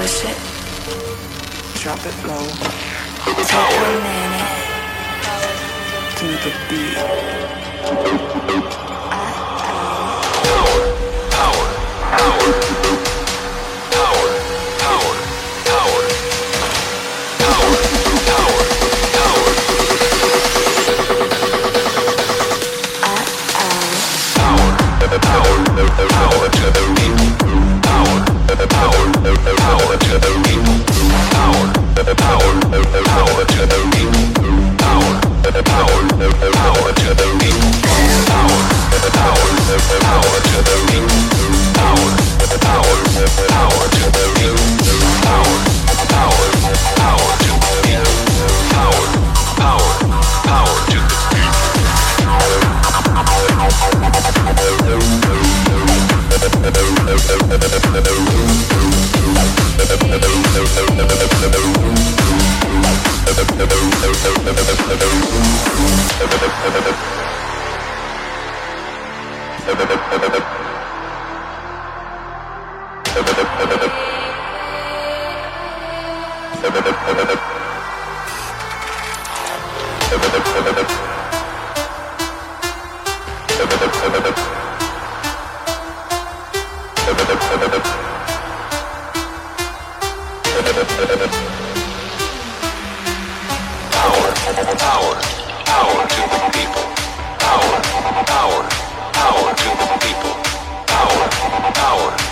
push it, drop it low. Take a minute to the beat. Power, power, power, power, power, power, power, power. Power to the people. Power to the people. Power to the people. Power to the people. Power to the people. Power to the people. Power to the people. Power to the people. Power to the people. Power to the people. Power to the people. Power to the people. Power to the power.